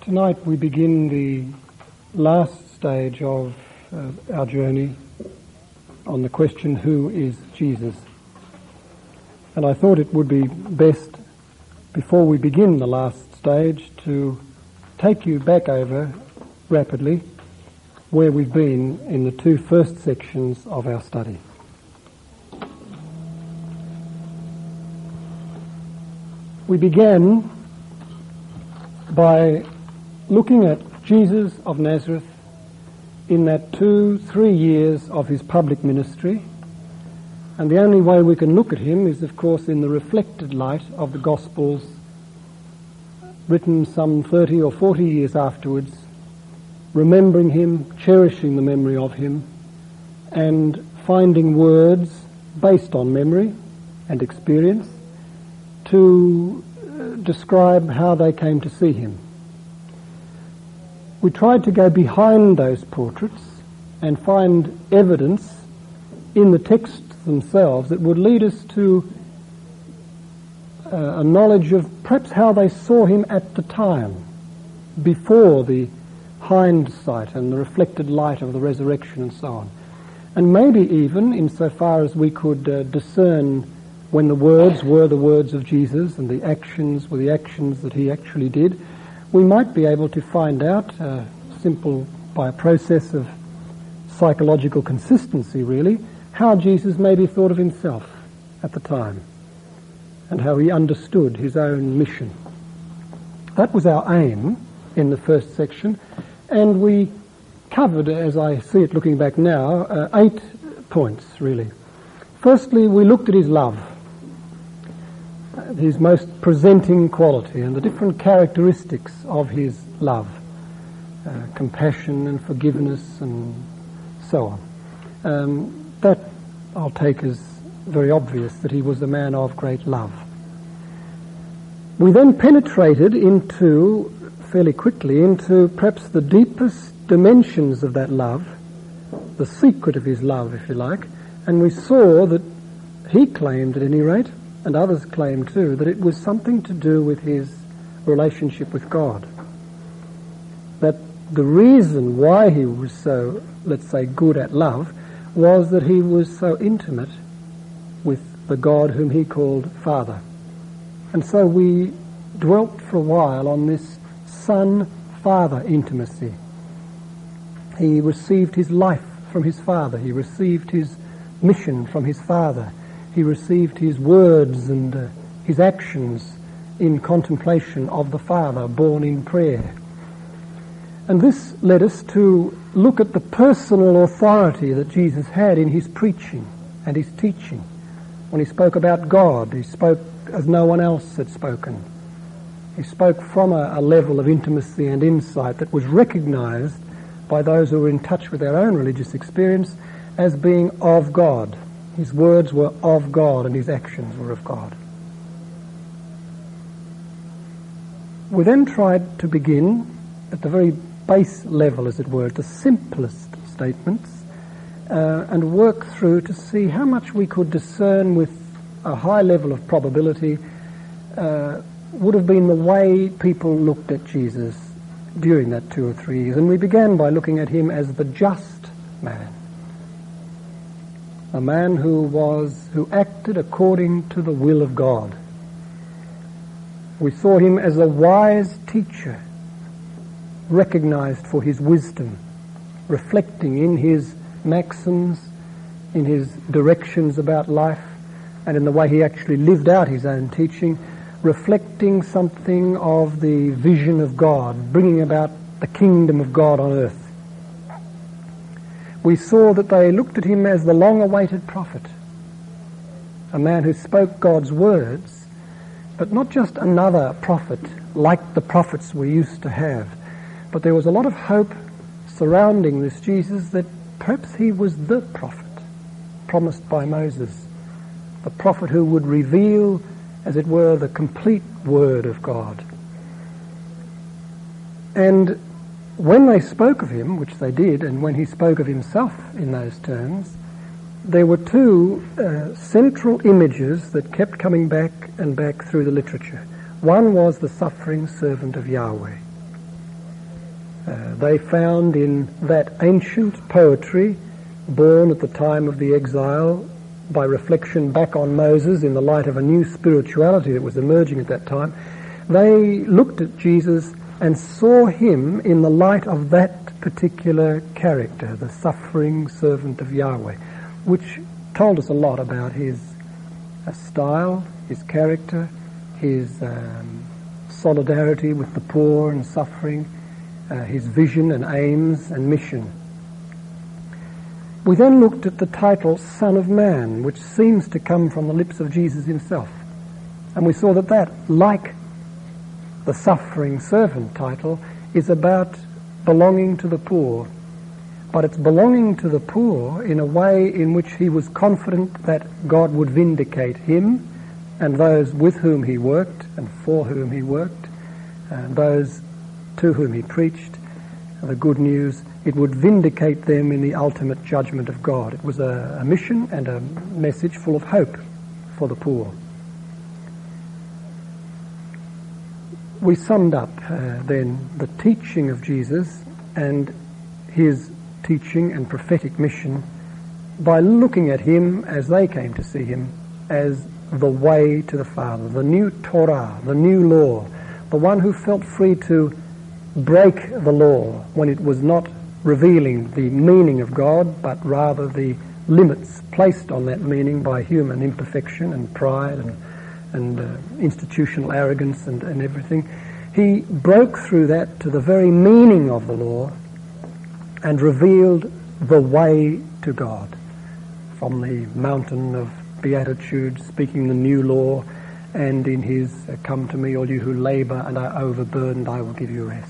Tonight we begin the last stage of our journey on the question, who is Jesus? And I thought it would be best, before we begin the last stage, to take you back over rapidly where we've been in the two first sections of our study. We began by looking at Jesus of Nazareth in that 2-3 years of his public ministry, and the only way we can look at him is, of course, in the reflected light of the Gospels written some 30 or 40 years afterwards, remembering him, cherishing the memory of him, and finding words based on memory and experience to describe how they came to see him. We tried to go behind those portraits and find evidence in the texts themselves that would lead us to a knowledge of perhaps how they saw him at the time, before the hindsight and the reflected light of the resurrection and so on. And maybe even, insofar as we could discern when the words were the words of Jesus and the actions were the actions that he actually did, we might be able to find out, by a process of psychological consistency really, how Jesus maybe thought of himself at the time and how he understood his own mission. That was our aim in the first section, and we covered, as I see it looking back now, 8 points really. Firstly, we looked at his love, his most presenting quality, and the different characteristics of his love, compassion and forgiveness and so on. That I'll take as very obvious, that he was a man of great love. We then penetrated fairly quickly into perhaps the deepest dimensions of that love, the secret of his love, if you like, and we saw that he claimed, at any rate, and others claim too, that it was something to do with his relationship with God. That the reason why he was so, let's say, good at love was that he was so intimate with the God whom he called Father. And so we dwelt for a while on this son-father intimacy. He received his life from his Father. He received his mission from his Father. He received his words and his actions in contemplation of the Father, born in prayer. And this led us to look at the personal authority that Jesus had in his preaching and his teaching. When he spoke about God, he spoke as no one else had spoken. He spoke from a level of intimacy and insight that was recognized by those who were in touch with their own religious experience as being of God. His words were of God and his actions were of God. We then tried to begin at the very base level, as it were, the simplest statements, and work through to see how much we could discern with a high level of probability would have been the way people looked at Jesus during that 2 or 3 years. And we began by looking at him as the just man. A man who acted according to the will of God. We saw him as a wise teacher, recognized for his wisdom, reflecting in his maxims, in his directions about life, and in the way he actually lived out his own teaching, reflecting something of the vision of God, bringing about the kingdom of God on earth. We saw that they looked at him as the long-awaited prophet, a man who spoke God's words, but not just another prophet like the prophets we used to have, but there was a lot of hope surrounding this Jesus that perhaps he was the prophet promised by Moses, the prophet who would reveal, as it were, the complete word of God. And when they spoke of him, which they did, and when he spoke of himself in those terms, there were 2 central images that kept coming back and back through the literature. One was the suffering servant of Yahweh. They found in that ancient poetry, born at the time of the exile, by reflection back on Moses in the light of a new spirituality that was emerging at that time, they looked at Jesus and saw him in the light of that particular character, the suffering servant of Yahweh, which told us a lot about his style, his character, his solidarity with the poor and suffering, his vision and aims and mission. We then looked at the title Son of Man, which seems to come from the lips of Jesus himself. And we saw that, like the suffering servant title, is about belonging to the poor. But it's belonging to the poor in a way in which he was confident that God would vindicate him and those with whom he worked and for whom he worked, and those to whom he preached the good news. It would vindicate them in the ultimate judgment of God. It was a mission and a message full of hope for the poor. We summed up then the teaching of Jesus and his teaching and prophetic mission by looking at him as they came to see him, as the way to the Father, the new Torah, the new law, the one who felt free to break the law when it was not revealing the meaning of God, but rather the limits placed on that meaning by human imperfection and pride and institutional arrogance and everything. He broke through that to the very meaning of the law and revealed the way to God from the mountain of Beatitude, speaking the new law, and in his come to me all you who labour and are overburdened, I will give you rest.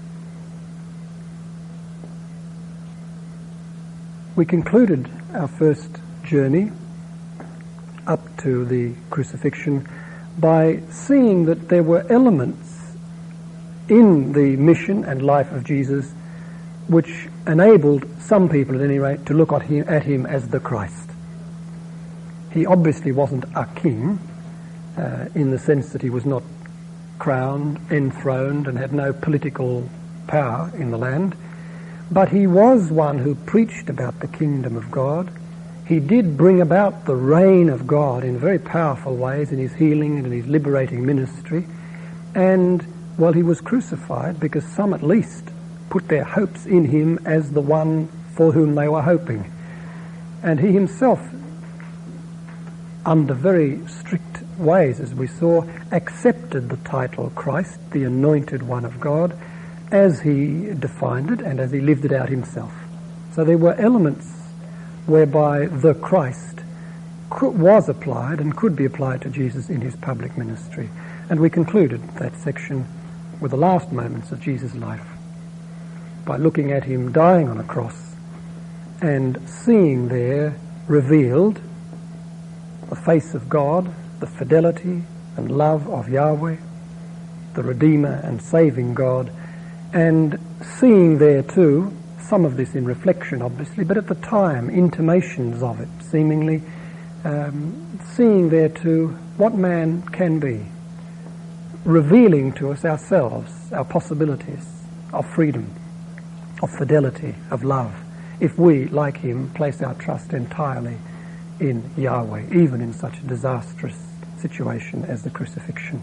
We concluded our first journey up to the crucifixion by seeing that there were elements in the mission and life of Jesus which enabled some people, at any rate, to look at him as the Christ. He obviously wasn't a king in the sense that he was not crowned, enthroned, and had no political power in the land. But he was one who preached about the kingdom of God. He did bring about the reign of God in very powerful ways in his healing and in his liberating ministry. And, well, he was crucified because some at least put their hopes in him as the one for whom they were hoping. And he himself, under very strict ways, as we saw, accepted the title Christ, the anointed one of God, as he defined it and as he lived it out himself. So there were elements whereby the Christ was applied and could be applied to Jesus in his public ministry. And we concluded that section with the last moments of Jesus' life by looking at him dying on a cross and seeing there revealed the face of God, the fidelity and love of Yahweh, the Redeemer and saving God, and seeing there too, some of this in reflection obviously, but at the time intimations of it seemingly, seeing there too what man can be, revealing to us ourselves, our possibilities of freedom, of fidelity, of love, if we, like him, place our trust entirely in Yahweh, even in such a disastrous situation as the crucifixion.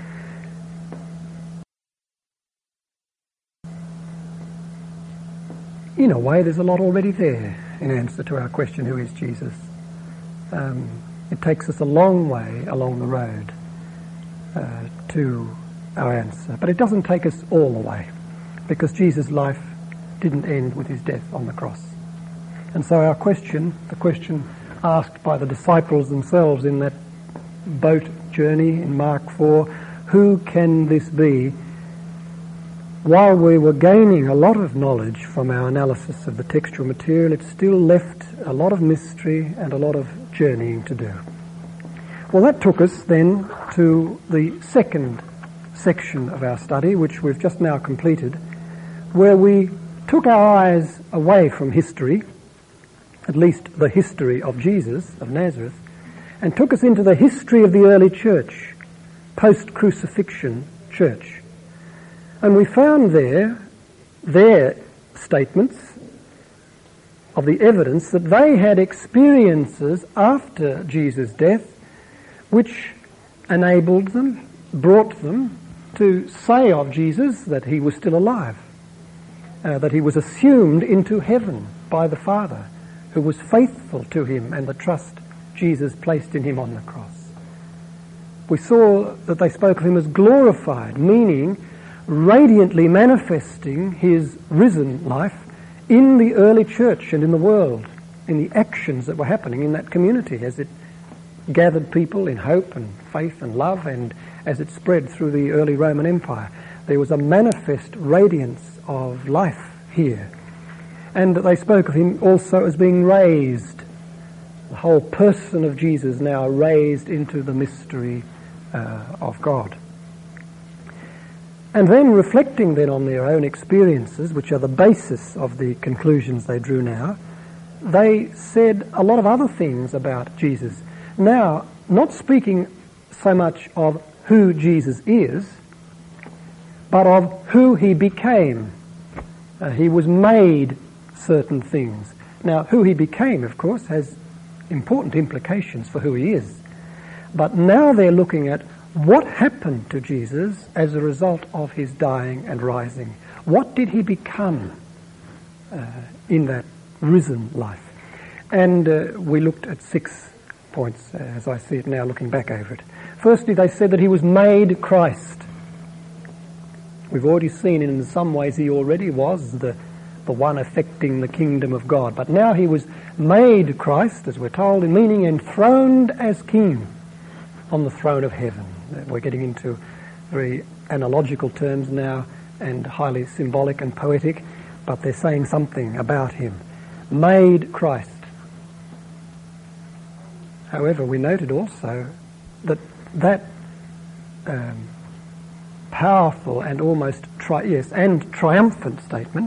In a way, there's a lot already there in answer to our question, who is Jesus? It takes us a long way along the road to our answer, but it doesn't take us all the way, because Jesus' life didn't end with his death on the cross. And so our question, the question asked by the disciples themselves in that boat journey in Mark 4, who can this be? While we were gaining a lot of knowledge from our analysis of the textual material, it still left a lot of mystery and a lot of journeying to do. Well, that took us then to the second section of our study, which we've just now completed, where we took our eyes away from history, at least the history of Jesus of Nazareth, and took us into the history of the early church, post-crucifixion church. And we found there their statements of the evidence that they had experiences after Jesus' death which enabled them, brought them to say of Jesus that he was still alive, that he was assumed into heaven by the Father, who was faithful to him and the trust Jesus placed in him on the cross. We saw that they spoke of him as glorified, meaning radiantly manifesting his risen life in the early church and in the world, in the actions that were happening in that community as it gathered people in hope and faith and love, and as it spread through the early Roman Empire. There was a manifest radiance of life here. And they spoke of him also as being raised, the whole person of Jesus now raised into the mystery of God. And then reflecting then on their own experiences, which are the basis of the conclusions they drew now, they said a lot of other things about Jesus. Now, not speaking so much of who Jesus is, but of who he became. He was made certain things. Now, who he became, of course, has important implications for who he is. But now they're looking at what happened to Jesus as a result of his dying and rising. What did he become in that risen life? And we looked at 6 points, as I see it now, looking back over it. Firstly, they said that he was made Christ. We've already seen in some ways he already was the one affecting the kingdom of God. But now he was made Christ, as we're told, meaning enthroned as king on the throne of heaven. We're getting into very analogical terms now and highly symbolic and poetic, but they're saying something about him. Made Christ. However, we noted also that powerful and almost triumphant statement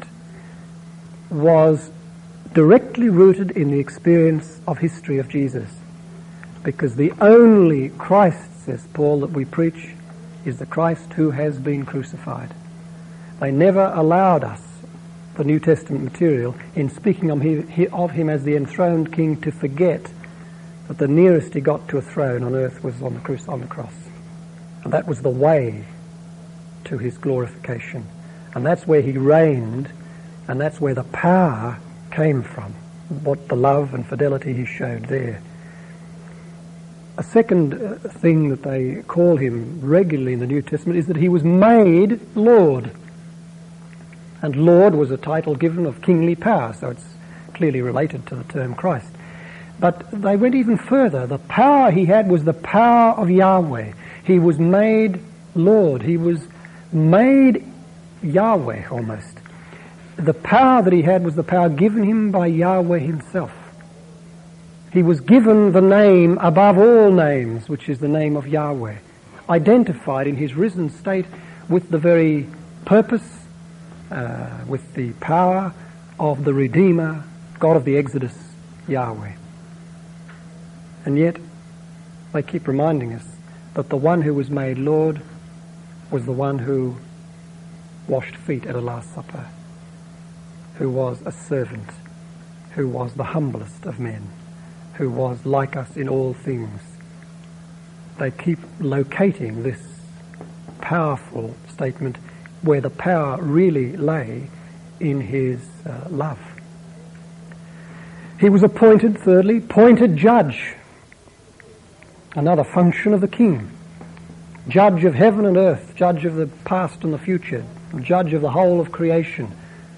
was directly rooted in the experience of history of Jesus. Because the only Christ, says Paul, that we preach is the Christ who has been crucified. They never allowed us, the New Testament material, in speaking of him as the enthroned king, to forget that the nearest he got to a throne on earth was on the cross. And that was the way to his glorification. And that's where he reigned, and that's where the power came from, what the love and fidelity he showed there. A second thing that they call him regularly in the New Testament is that he was made Lord. And Lord was a title given of kingly power, so it's clearly related to the term Christ. But they went even further. The power he had was the power of Yahweh. He was made Lord. He was made Yahweh almost. The power that he had was the power given him by Yahweh himself. He was given the name above all names, which is the name of Yahweh, identified in his risen state with the very purpose, with the power of the Redeemer, God of the Exodus, Yahweh. And yet, they keep reminding us that the one who was made Lord was the one who washed feet at a Last Supper, who was a servant, who was the humblest of men, who was like us in all things. They keep locating this powerful statement where the power really lay in his love. He was appointed, thirdly, appointed judge, another function of the king. Judge of heaven and earth, judge of the past and the future, judge of the whole of creation.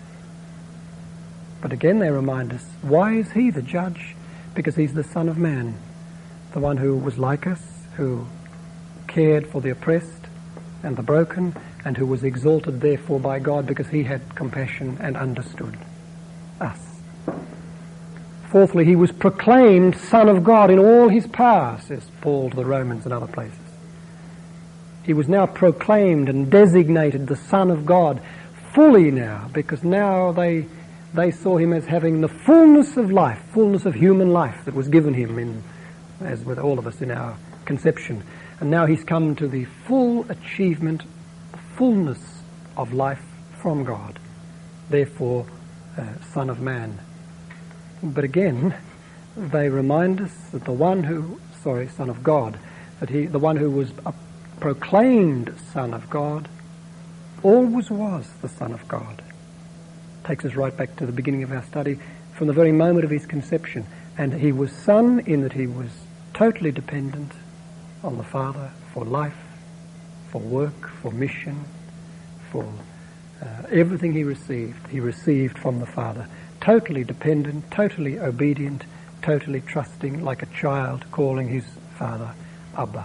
But again they remind us, why is he the judge? Because he's the Son of Man, the one who was like us, who cared for the oppressed and the broken, and who was exalted therefore by God because he had compassion and understood us. Fourthly, he was proclaimed Son of God in all his power, says Paul to the Romans and other places. He was now proclaimed and designated the Son of God fully now, because now they saw him as having the fullness of life, fullness of human life that was given him, as with all of us in our conception. And now he's come to the full achievement, the fullness of life from God. therefore Son of Man. But again, they remind us that Son of God, that the one who was proclaimed Son of God, always was the Son of God. Takes us right back to the beginning of our study, from the very moment of his conception. And he was Son in that he was totally dependent on the Father for life, for work, for mission, for everything he received from the Father. Totally dependent, totally obedient, totally trusting, like a child calling his father Abba.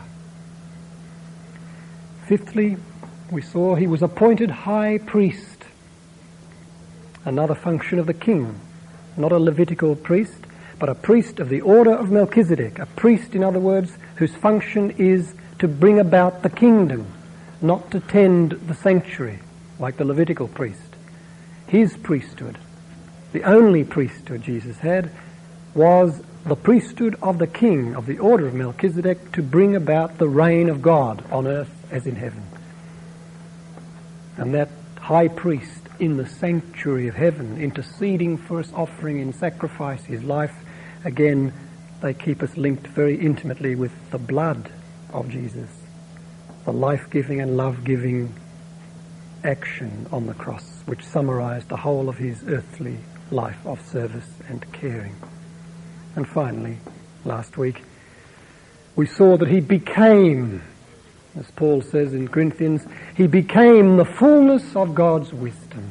Fifthly, we saw he was appointed high priest, another function of the king, not a Levitical priest, but a priest of the order of Melchizedek, a priest, in other words, whose function is to bring about the kingdom, not to tend the sanctuary, like the Levitical priest. His priesthood, the only priesthood Jesus had, was the priesthood of the king of the order of Melchizedek, to bring about the reign of God on earth as in heaven. And that high priest in the sanctuary of heaven, interceding for us, offering in sacrifice his life, again, they keep us linked very intimately with the blood of Jesus, the life-giving and love-giving action on the cross, which summarized the whole of his earthly life of service and caring. And finally, last week, we saw that he became, as Paul says in Corinthians, he became the fullness of God's wisdom.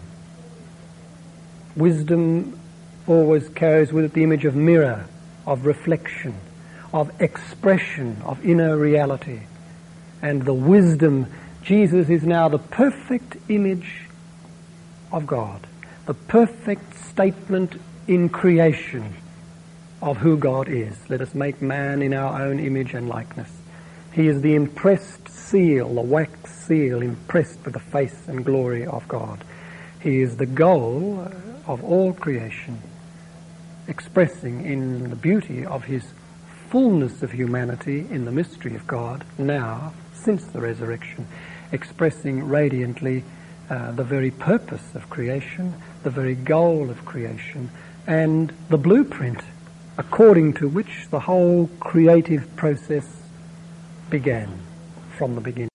Wisdom always carries with it the image of mirror, of reflection, of expression, of inner reality. And the wisdom, Jesus is now the perfect image of God, the perfect statement in creation of who God is. Let us make man in our own image and likeness. He is the impressed seal, the wax seal impressed with the face and glory of God. He is the goal of all creation, expressing in the beauty of his fullness of humanity in the mystery of God, now, since the resurrection, expressing radiantly the very purpose of creation, the very goal of creation, and the blueprint according to which the whole creative process began from the beginning.